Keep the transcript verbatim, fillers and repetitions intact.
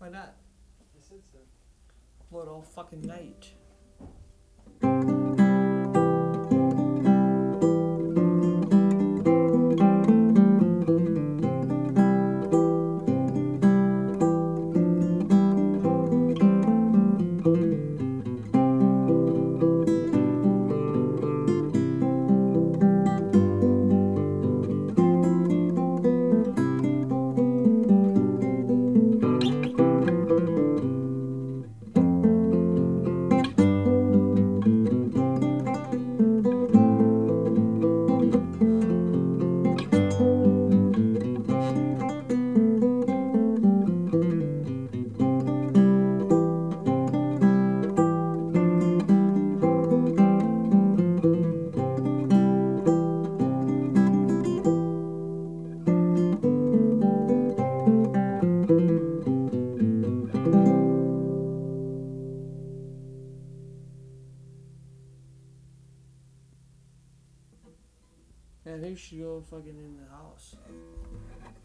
Why not? I said so. Upload all fucking night. Yeah, maybe you should go fucking in the house.